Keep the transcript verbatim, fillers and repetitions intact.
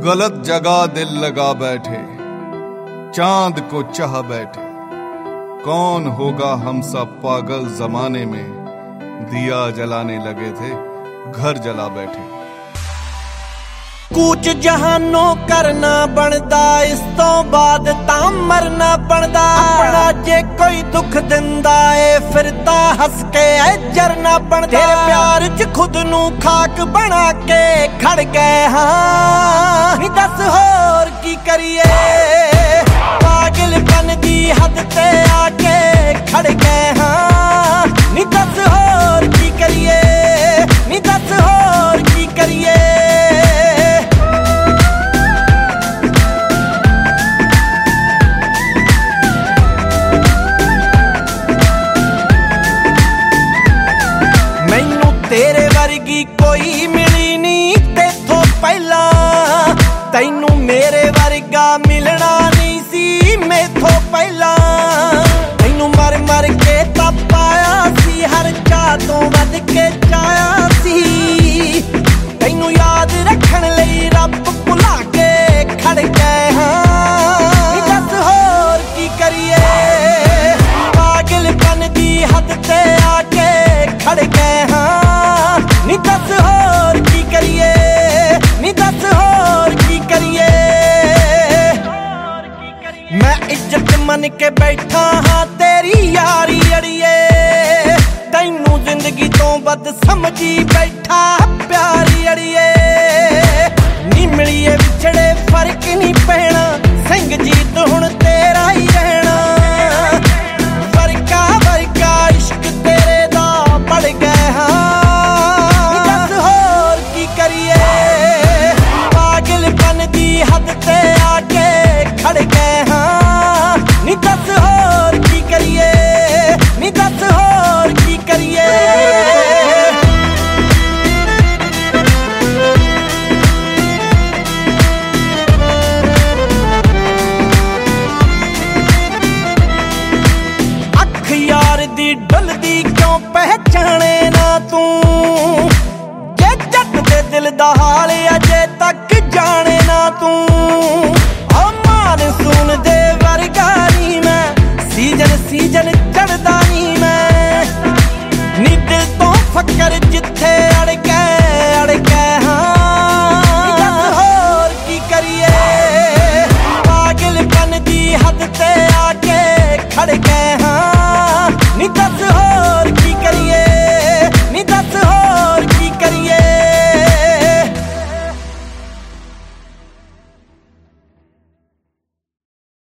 गलत जगह दिल लगा बैठे, चांद को चाह बैठे। कौन होगा हम सब पागल जमाने में, दिया जलाने लगे थे घर जला बैठे। कूच जहानों करना बनदा, इस तो बाद तां मरना बनदा। अपना जे कोई दुख दिंदा ए फिर तां हस के जरना बनदा। तेरे प्यार च खुद नू खाक बना के खड़ गए हां, नी दस होर की करिए। पागलपन दी हद ते आके खड़ गए हां, नी दस होर की करिए, नी दस होर की करिए। मैनू तेरे वर्गी कोई मिली नी तेथों पहला, तैनू मेरे वर्गा मिलना नहीं सी मेथों पहला। तैनू मर मर के तब पाया सी, हर चाह तो वध के चाया सी। तैनू याद रखण लई रब भुला के खड़ गए हां, दस होर की करिए। पागलपन दी हद ते आके खड़ गए हां, नी दस होर की करिए, नी दस होर की करिए। मैं इज्जत मन के बैठा हाँ तेरी यारी अड़िए, तैनू जिंदगी तो बद समझी बैठा प्यारी अड़िए। नी मिलिए विछड़े फर्क नहीं पैना,